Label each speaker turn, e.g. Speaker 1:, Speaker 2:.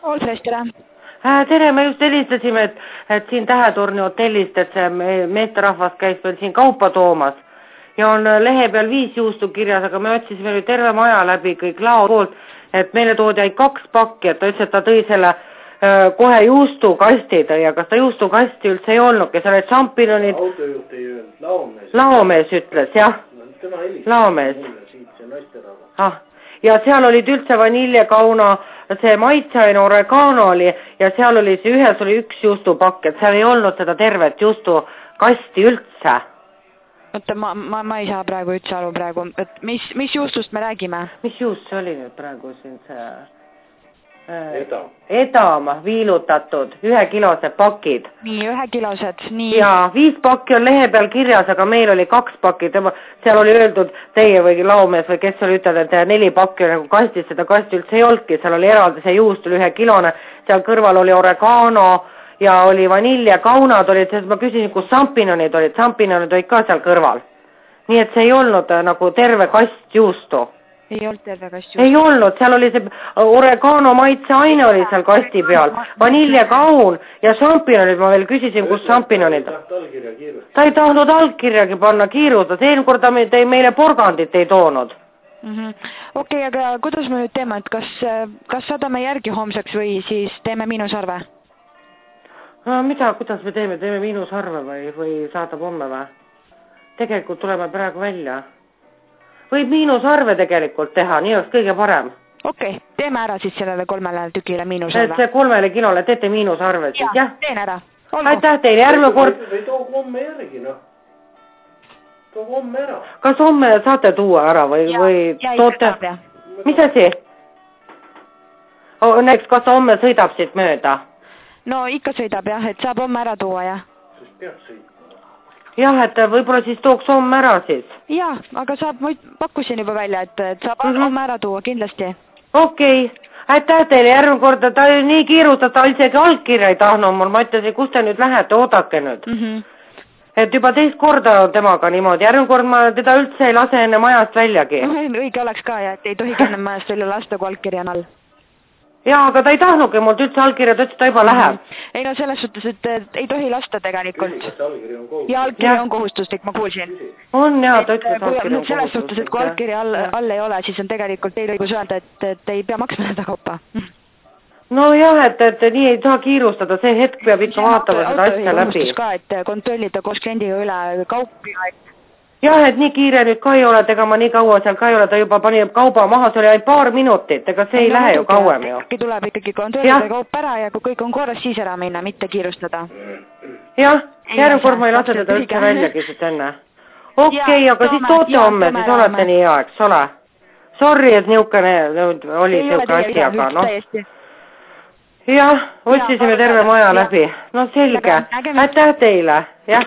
Speaker 1: Oltres, tere.
Speaker 2: Tere, me just helistasime, et siin Tähetorni hotellist, et see meesterahvas käis veel siin kaupa toomas ja on lehe peal 5 juustu kirjas, aga me otsisime nüüd terve maja läbi kõik lao poolt, et meile toodi ainult 2 pakki, et ta ütles, et ta tõi selle kohe juustukasti tõi, aga kas ta juustukasti üldse ei olnudki, seal olid šampinjonid.
Speaker 3: Autojuht ei öelnud, laomees.
Speaker 2: Laomees ütles, jah.
Speaker 3: Tema helistas
Speaker 2: laomees.
Speaker 3: Mulle siit, see naisterahvas.
Speaker 2: Ja seal olid üldse vaniljekauna, see maitseaine oregano oli ja seal oli see ühes oli 1 juustupakk, et seal ei olnud seda tervet juustukasti üldse.
Speaker 1: Oota, ma ei saa praegu üldse aru praegu, et mis juustust me räägime?
Speaker 2: Mis juust see oli nüüd praegu siin see?
Speaker 3: Edam.
Speaker 2: Edam viilutatud, 1-kilosed pakid.
Speaker 1: Nii, 1-kilosed, nii.
Speaker 2: Ja 5 pakki on lehe peal kirjas, aga meil oli 2 pakki, seal oli öeldud teie või laomees või kes oli ütelnud, et 4 pakki nagu kastis, seda kasti üldse ei olnudki, seal oli eraldi see juust, oli 1-kilone, seal kõrval oli oregano ja oli vaniljekaunad olid, sest ma küsisin, kus šampinjonid olid ka seal kõrval. Nii et see ei olnud nagu terve kast juustu.
Speaker 1: Ei olnud terve kast juustu?
Speaker 2: Ei olnud, seal oli see oregano maitseaine oli seal kasti peal, vaniljekaun ja šampinjonid, ma veel küsisin, kus šampinjonid. Ta ei tahtnud allkirjagi panna, kiirustas, eelmine korda meile porgandit ei toonud.
Speaker 1: Okei, aga kuidas me nüüd teeme, et kas saadame järgi homseks või siis teeme miinusarve?
Speaker 2: Mida, kuidas me teeme miinusarve või saadab homme või? Tegelikult tuleme praegu välja. Võib miinusarve tegelikult teha, nii oleks kõige parem.
Speaker 1: Okei, teeme ära siis sellele 3 tükile miinusarve.
Speaker 2: Et see 3 kilole teete miinusarve siis, jah?
Speaker 1: Teen ära.
Speaker 2: Aitäh teile, järgmine kord.
Speaker 3: Või too homme järgi, noh. Too homme ära.
Speaker 2: Kas homme saate tuua ära või toote? Mis asi? Näiteks, kas homme sõidab siit mööda?
Speaker 1: No ikka sõidab jah, et saab homme ära tuua, jah.
Speaker 3: Siis peab sõitma.
Speaker 2: Jah, et võib-olla siis tooks homme ära siis.
Speaker 1: Jah, aga ma pakkusin juba välja, et saab homme ära tuua, kindlasti.
Speaker 2: Okei, aitäh teile, järgmine korda, ta nii kiirutas, ta isegi allkirja ei tahtnud mul, ma ütlesin, kus te nüüd lähete, oodake nüüd. Et juba teist korda on temaga niimoodi, järgmine kord ma teda üldse ei lase enne majast väljagi.
Speaker 1: Õige oleks ka, ja et ei tohigi enne majast välja lasta, kui allkirja on all.
Speaker 2: Jaa, aga ta ei tahtnudki mult üldse allkirja, ta ütles, ta juba läheb.
Speaker 1: Ei no selles suhtes, et ei tohi lasta tegelikult.
Speaker 3: Ja
Speaker 1: allkirja on kohustuslik, ma kuulsin.
Speaker 2: On jaa, ta ütles, allkirja on kohustuslik.
Speaker 1: Selles suhtes, et kui allkirja all ei ole, siis on tegelikult teil õigus öelda, et ei pea maksma seda kaupa.
Speaker 2: No jah, et nii ei saa kiirustada, see hetk peab ikka vaatama seda asja läbi.
Speaker 1: Ka, et kontrollida koos kliendiga üle kaupi.
Speaker 2: Jah, et nii kiire nüüd ka ei ole, ega ma nii kaua seal ka ei ole, ta juba pani kauba maha, see oli ainult paar minutit, ega see ei lähe ju kauem ju.
Speaker 1: Tuleb ikkagi kontrollida kaup ära ja kui kõik on korras, siis ära minna, mitte kiirustada.
Speaker 2: Jah, järgmine kord ma ei lase teda üldse väljagi siit enne. Okei, aga siis toote homme, siis olete nii hea, eks ole? Sorry, et niukene oli niuke asi, aga noh. Jah, otsisime terve maja läbi. No selge, aitäh teile.